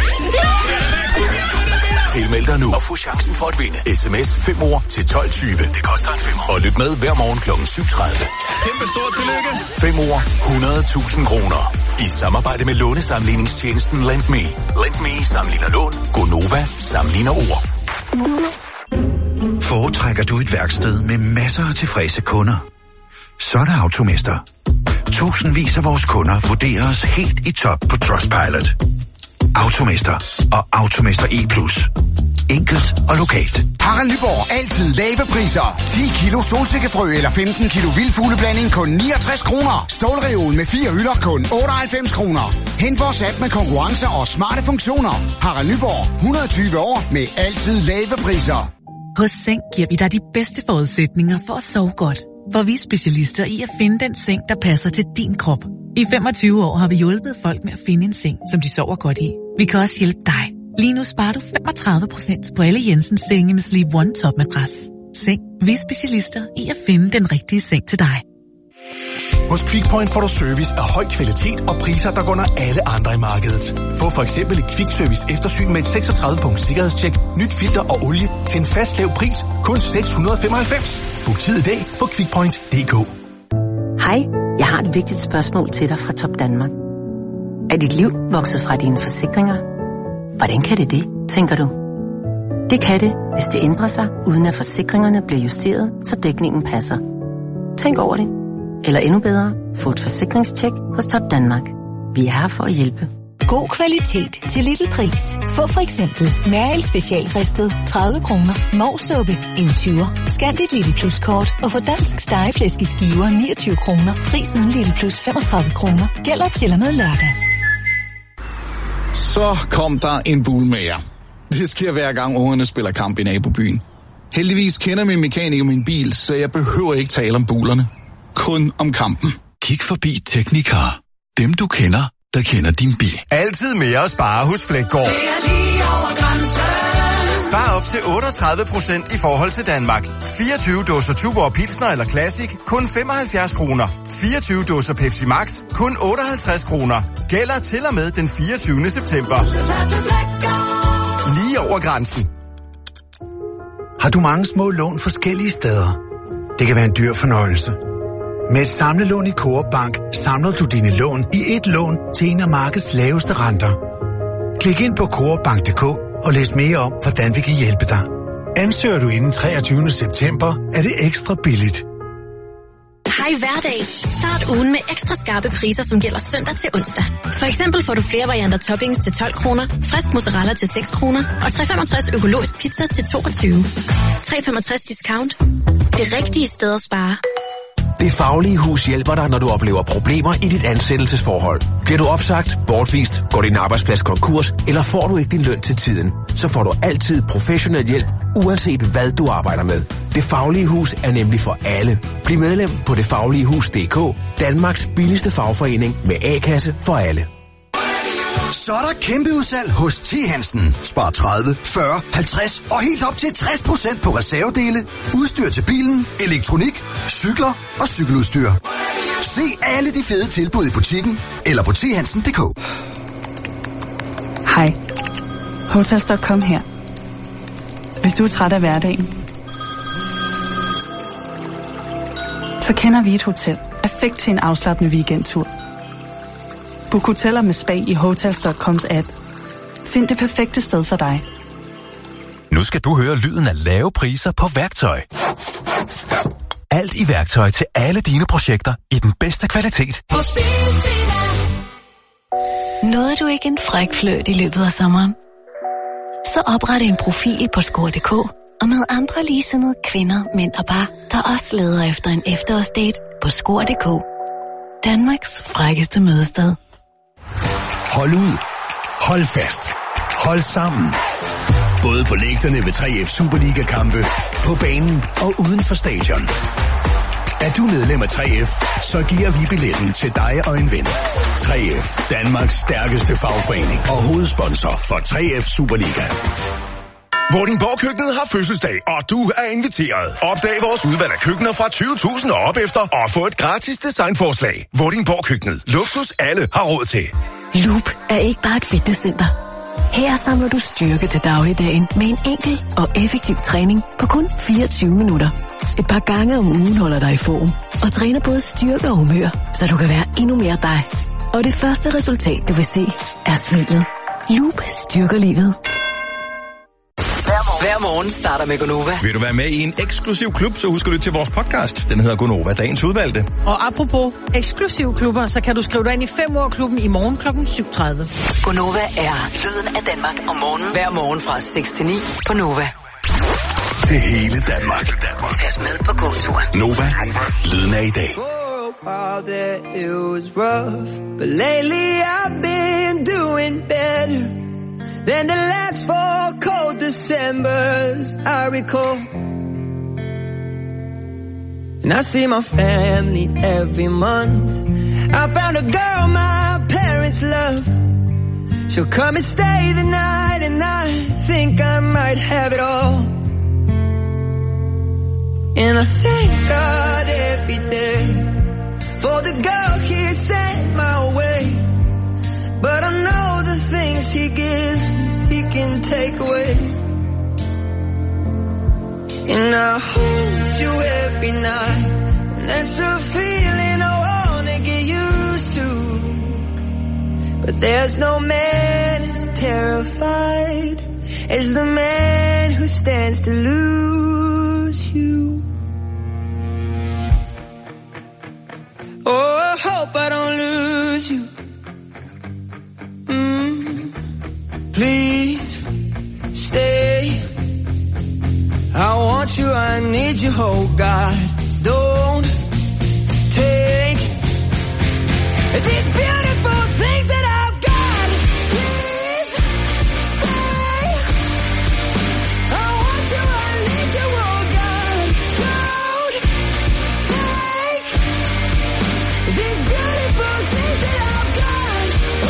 Tilmeld dig nu og få chancen for at vinde. S M S fem ord til tolv tyve. Det koster en femmer. Og lyt med hver morgen klokken syv tredive. Kæmpe stort tillykke. fem ord, hundrede tusind kroner. I samarbejde med lånesamligningstjenesten LendMe. LendMe sammenligner lån. Gonova sammenligner ord. Foretrækker du et værksted med masser af tilfredse kunder? Så er der Automester. Tusindvis af vores kunder vurderer os helt i top på Trustpilot. Automester og Automester E plus. Enkelt og lokalt. Harald Nyborg. Altid lave priser. ti kilo solsikkefrø eller femten kilo vildfugleblanding kun niogtres kroner. Stålreol med fire hylder kun otteoghalvfems kroner. Hent vores app med konkurrencer og smarte funktioner. Harald Nyborg. et hundrede og tyve år med altid lave priser. Hos Seng giver vi dig de bedste forudsætninger for at sove godt. For vi er specialister i at finde den seng, der passer til din krop. I femogtyve år har vi hjulpet folk med at finde en seng, som de sover godt i. Vi kan også hjælpe dig. Lige nu sparer du femogtredive procent på alle Jensens senge med Sleep One Top Madras. Seng. Vi er specialister i at finde den rigtige seng til dig. Hos Quickpoint får du service af høj kvalitet og priser, der går under alle andre i markedet. Få for eksempel et Quick Service eftersyn med et seksogtredive punkt sikkerhedstjek, nyt filter og olie til en fast lav pris, kun seks hundrede og femoghalvfems. Book tid i dag på quickpoint punktum d k. Hej, jeg har et vigtigt spørgsmål til dig fra Top Danmark. Er dit liv vokset fra dine forsikringer? Hvordan kan det det, tænker du? Det kan det, hvis det ændrer sig, uden at forsikringerne bliver justeret, så dækningen passer. Tænk over det. Eller endnu bedre, få et forsikringstjek hos Top Danmark. Vi er her for at hjælpe. God kvalitet til lille pris. Få for eksempel Mærel specialristet tredive kroner, Mousuppe en tyver. Scan dit Lille Plus kort og få dansk stegeflæsk i skiver niogtyve kroner. Prisen Lille Plus femogtredive kroner. Gælder til og med lørdag. Så kom der en bulmager. Det sker hver gang ungerne spiller kamp i nabobyen. Heldigvis kender min mekaniker min bil, så jeg behøver ikke tale om bulerne. Kun om kampen. Kig forbi Teknikar. Dem du kender, der kender din bil. Altid mere at spare hos Flækgaard. Spar op til otteogtredive procent i forhold til Danmark. fireogtyve dåser Tuborg Pilsner eller Classic, kun femoghalvfjerds kroner. fireogtyve dåser Pepsi Max, kun otteoghalvtreds kroner. Gælder til og med den fireogtyvende september. Lige over grænsen. Har du mange små lån forskellige steder? Det kan være en dyr fornøjelse. Med et samlelån i Coop Bank samler du dine lån i et lån til en af markedets laveste renter. Klik ind på coop bank punktum d k og læs mere om, hvordan vi kan hjælpe dig. Ansøger du inden treogtyvende september, er det ekstra billigt. Hej hverdag. Start ugen med ekstra skarpe priser, som gælder søndag til onsdag. For eksempel får du flere varianter toppings til tolv kroner, frisk mozzarella til seks kroner og tre femogtres økologisk pizza til toogtyve. tre femogtres discount. Det rigtige sted at spare. Det Faglige Hus hjælper dig, når du oplever problemer i dit ansættelsesforhold. Bliver du opsagt, bortvist, går din arbejdsplads konkurs, eller får du ikke din løn til tiden, så får du altid professionel hjælp, uanset hvad du arbejder med. Det Faglige Hus er nemlig for alle. Bliv medlem på det faglige hus punktum d k, Danmarks billigste fagforening med A-kasse for alle. Så er der kæmpe udsalg hos T. Hansen. Spar tredive, fyrre, halvtreds og helt op til tres procent på reservedele, udstyr til bilen, elektronik, cykler og cykeludstyr. Se alle de fede tilbud i butikken eller på t hansen punktum d k. Hej. Hotels punktum com her. Hvis du er træt af hverdagen, så kender vi et hotel perfekt til en afslappende weekendtur. Book hoteller med spa i Hotels punktum coms app. Find det perfekte sted for dig. Nu skal du høre lyden af lave priser på værktøj. Alt i værktøj til alle dine projekter i den bedste kvalitet. Nåede du ikke en fræk fløjt i løbet af sommeren? Så opret en profil på score punktum d k og med andre ligesindede kvinder, mænd og par, der også leder efter en efterårsdate på score punktum d k. Danmarks frækkeste mødested. Hold ud. Hold fast. Hold sammen. Både på lægterne ved tre F Superliga-kampe, på banen og uden for stadion. Er du medlem af tre F, så giver vi billetten til dig og en ven. tre F, Danmarks stærkeste fagforening og hovedsponsor for tre F Superliga. Vordingborg-køkkenet har fødselsdag, og du er inviteret. Opdag vores udvalg af køkkener fra tyve tusind og op efter, og få et gratis designforslag. Vordingborg-køkkenet. Luksus alle har råd til. Loop er ikke bare et fitnesscenter. Her samler du styrke til dagligdagen med en enkel og effektiv træning på kun fireogtyve minutter. Et par gange om ugen holder dig i form og træner både styrke og humør, så du kan være endnu mere dig. Og det første resultat, du vil se, er smilet. Loop styrker livet. Hver morgen Hver morgen starter med Gonova. Vil du være med i en eksklusiv klub, så husk at lytte til vores podcast. Den hedder Gonova, dagens udvalgte. Og apropos eksklusive klubber, så kan du skrive dig ind i fem år klubben i morgen klokken syv tredive. Gonova er lyden af Danmark om morgenen. Hver morgen fra seks til ni på Nova. Til hele Danmark. Tag os med på gåtur. Nova, lyden af i dag. All that it was rough, but lately I've been doing better than the last four cold Decembers I recall. And I see my family every month. I found a girl my parents love. She'll come and stay the night, and I think I might have it all. And I thank God every day for the girl he sent my way. But I know the things he gives, he can take away. And I hold you every night, and that's a feeling I wanna get used to. But there's no man as terrified as the man who stands to lose you. Oh, I hope I don't lose you. Mm, please stay. I want you, I need you, oh God. Don't take these beautiful things that I've got. Please stay. I want you, I need you, oh God. Don't take these beautiful things that I've got.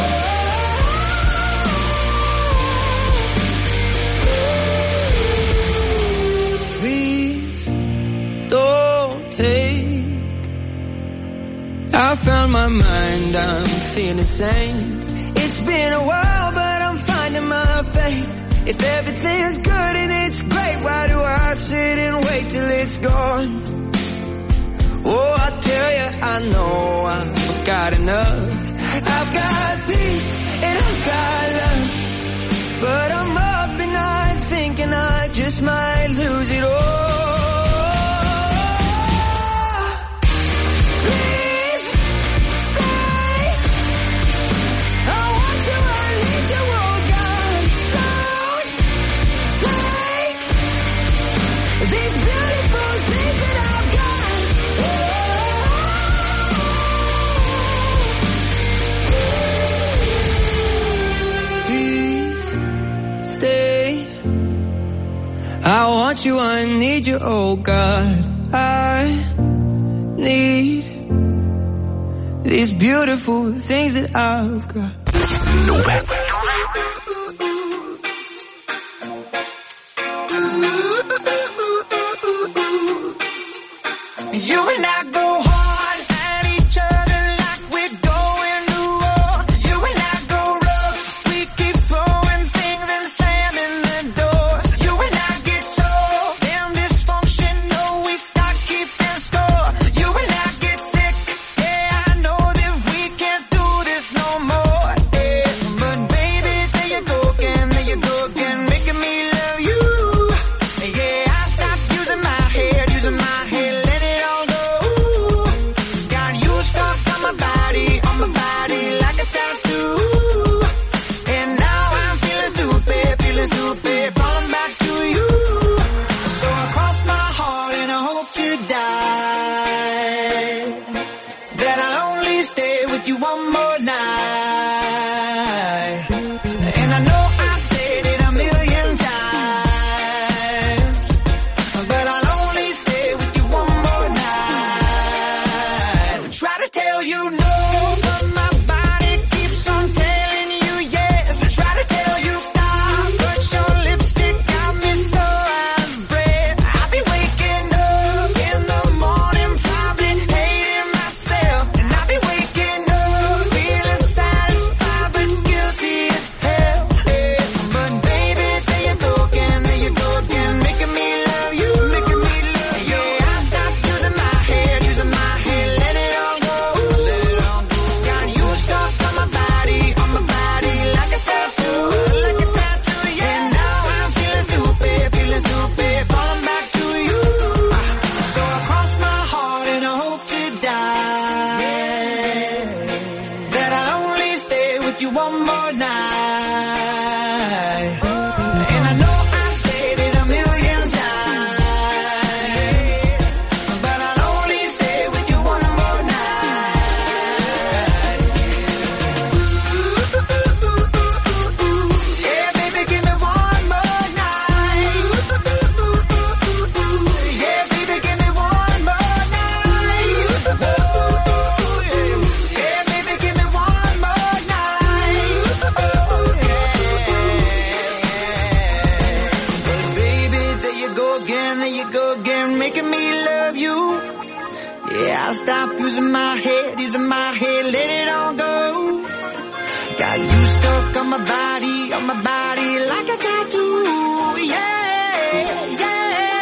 Oh. Please don't take. I found my mind, I'm feeling sane. It's been a while, but I'm finding my faith. If everything's good and it's great, why do I sit and wait till it's gone? Oh, I tell you, I know I've got enough. I've got peace and I've got love. But I'm up at night thinking I just might lose it all. Please stay. I want you, I need you, oh God. Don't take these beautiful things that I've got. Please stay. I want you, I need you, oh God. I need these beautiful things that I've got. Nova. You and I go hard at each other like we're going to war. You and I go rough, we keep throwing things and slamming the doors. You and I get so damn dysfunctional, we start keeping score. You and I get sick, yeah, I know that we can't do this no more. Yeah. But baby, there you go again, there you go again, making me love you. Yeah, I stopped using my head, using my head, let it all go. Got you stuck on my body, on my body like a tattoo. And now I'm feeling stupid, feeling stupid, falling back to you. So I cross my heart and I hope to die that I'll only stay with you one more night. And I know I said it a million times, but I'll only stay with you one more night. Try to tell you no, but my body keeps on telling you yes. Try to tell you stop, but your lipstick got me so out of breath. I'll be waking up in the morning, probably hating myself. And I'll be waking up feeling satisfied but guilty as hell. Yeah. But baby, there you go again, there you go again, making me love you, making me love you. Yeah, I stopped using my head, using my head, let it all go, let it all go. let it all go. Got you stuck on my body, on my body like a tattoo. Yeah, yeah.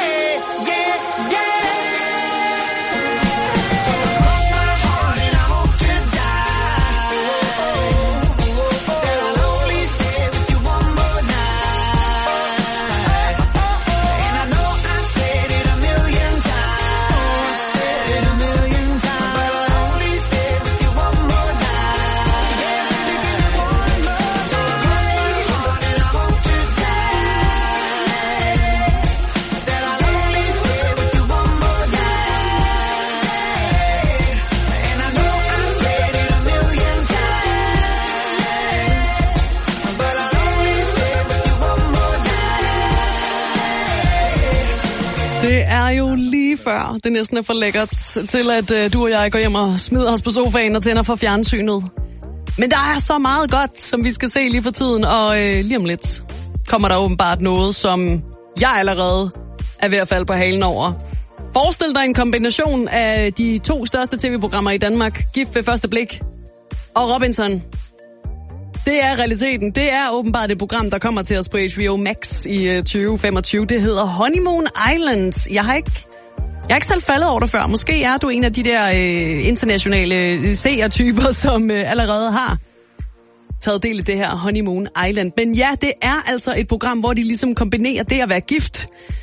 Det er jo lige før, det næsten er for lækkert til, at øh, du og jeg går hjem og smider os på sofaen og tænder for fjernsynet. Men der er så meget godt, som vi skal se lige for tiden, og øh, lige om lidt kommer der åbenbart noget, som jeg allerede er ved at falde på halen over. Forestil dig en kombination af de to største tv-programmer i Danmark, Gift ved første blik og Robinson. Det er realiteten. Det er åbenbart et program, der kommer til os på H B O Max i tyve femogtyve. Det hedder Honeymoon Island. Jeg har ikke, jeg har ikke selv faldet over det før. Måske er du en af de der øh, internationale seertyper, som øh, allerede har taget del i det her Honeymoon Island. Men ja, det er altså et program, hvor de ligesom kombinerer det at være gift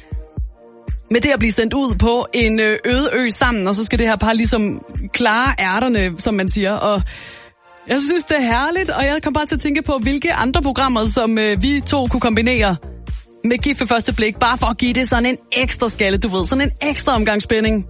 med det at blive sendt ud på en øde ø sammen, og så skal det her par ligesom klare ærterne, som man siger, og jeg synes, det er herligt, og jeg kom bare til at tænke på, hvilke andre programmer, som øh, vi to kunne kombinere med Gift ved første blik, bare for at give det sådan en ekstra skalle, du ved, sådan en ekstra omgang spænding.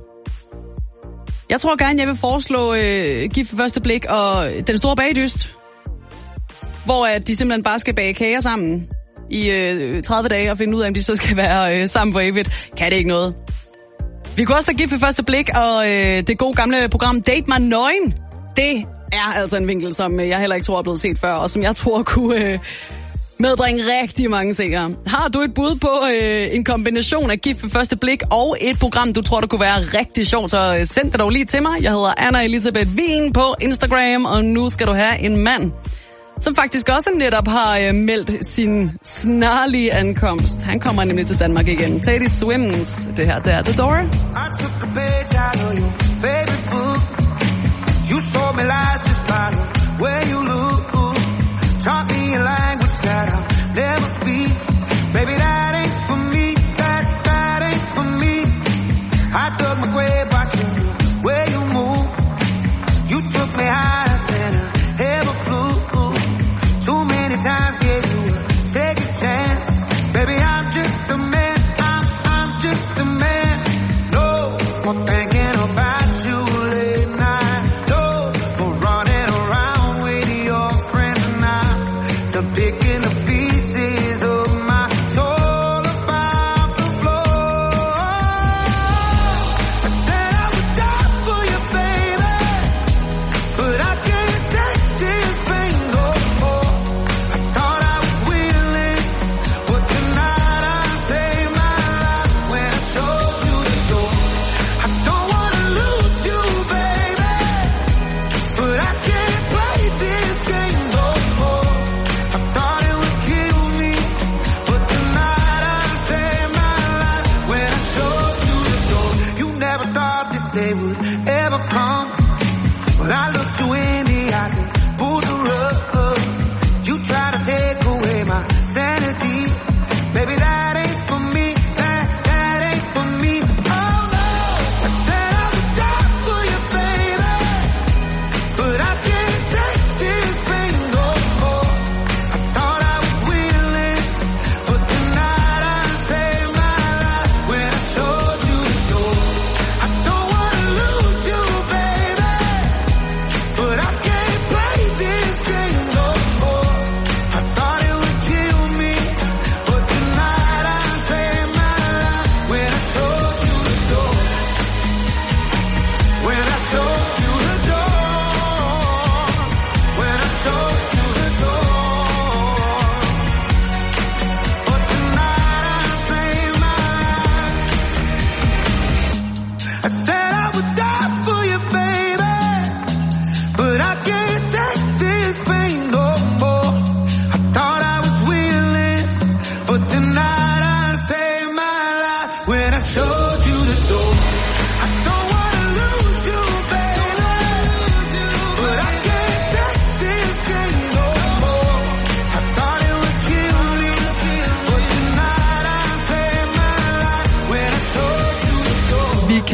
Jeg tror gerne, jeg vil foreslå øh, Gift ved første blik og Den store bagdyst, hvor at de simpelthen bare skal bage kager sammen i øh, tredive dage og finde ud af, om de så skal være øh, sammen for evigt. Kan det ikke noget. Vi kunne også have Gift ved første blik og øh, det gode gamle program Date mig nøgen. Det er altså en vinkel, som jeg heller ikke tror er blevet set før, og som jeg tror kunne øh, medbringe rigtig mange seere. Har du et bud på øh, en kombination af Gift ved første blik og et program, du tror, der kunne være rigtig sjovt, så øh, send det dog lige til mig. Jeg hedder Anna Elisabeth Wien på Instagram, og nu skal du have en mand, som faktisk også netop har øh, meldt sin snarlige ankomst. Han kommer nemlig til Danmark igen. Teddy Swims. Det her, det er The Door. You told me lies just by the way you look. Taught me a language that I'll never speak. Baby, that ain't for me. That, that ain't for me. I dug my grave watching the way you move. You took me higher than I ever flew. Too many times gave you a second chance. Baby, I'm just a man. I'm, I'm just a man. No more thinking about you late night.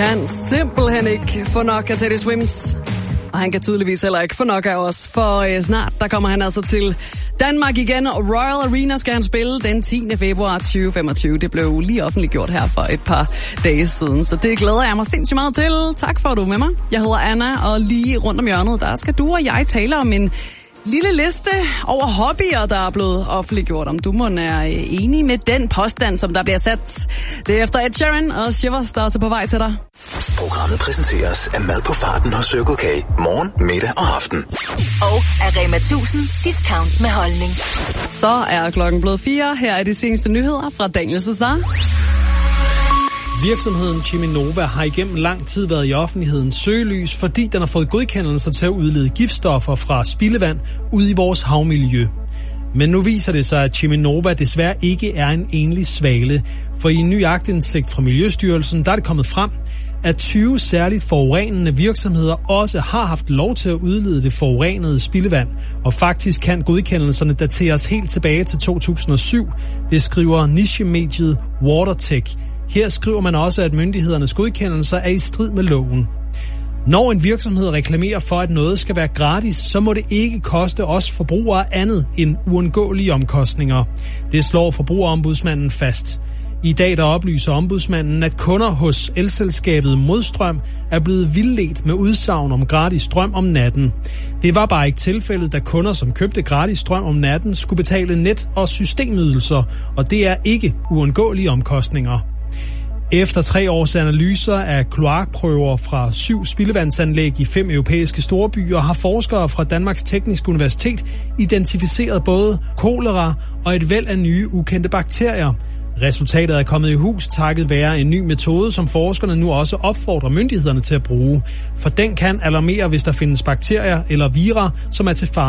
kan simpelthen ikke få nok af Teddy Swims. Og han kan tydeligvis heller ikke få nok af os, for øh, snart der kommer han altså til Danmark igen. Royal Arena skal han spille den tiende februar tyve femogtyve. Det blev lige offentliggjort her for et par dage siden, så det glæder jeg mig sindssygt meget til. Tak for, at du er med mig. Jeg hedder Anna, og lige rundt om hjørnet, der skal du og jeg tale om en lille liste over hobbyer, der er blevet offentliggjort. Om du må er enig med den påstand, som der bliver sat. Det er efter Ed Sheeran og Shivers, der er så på vej til dig. Programmet præsenteres af mad på farten hos Circle K. Morgen, middag og aften. Og af Rema tusind discount med holdning. Så er klokken blevet fire. Her er de seneste nyheder fra Daniel Cesar. Virksomheden Cheminova har igennem lang tid været i offentlighedens søgelys, fordi den har fået godkendelser til at udlede giftstoffer fra spildevand ud i vores havmiljø. Men nu viser det sig, at Cheminova desværre ikke er en enlig svale, for i en ny aktindsigt fra Miljøstyrelsen, der er det kommet frem, at tyve særligt forurenende virksomheder også har haft lov til at udlede det forurenede spildevand, og faktisk kan godkendelserne dateres helt tilbage til to tusind og syv, det skriver niche-mediet Watertech. Her skriver man også, at myndighedernes godkendelser er i strid med loven. Når en virksomhed reklamerer for, at noget skal være gratis, så må det ikke koste os forbrugere andet end uundgåelige omkostninger. Det slår forbrugerombudsmanden fast. I dag der oplyser ombudsmanden, at kunder hos elselskabet Modstrøm er blevet vildledt med udsagn om gratis strøm om natten. Det var bare ikke tilfældet, da kunder, som købte gratis strøm om natten, skulle betale net- og systemydelser, og det er ikke uundgåelige omkostninger. Efter tre års analyser af kloakprøver fra syv spildevandsanlæg i fem europæiske storbyer har forskere fra Danmarks Tekniske Universitet identificeret både kolera og et væld af nye ukendte bakterier. Resultatet er kommet i hus takket være en ny metode, som forskerne nu også opfordrer myndighederne til at bruge. For den kan alarmere, hvis der findes bakterier eller vira, som er til fare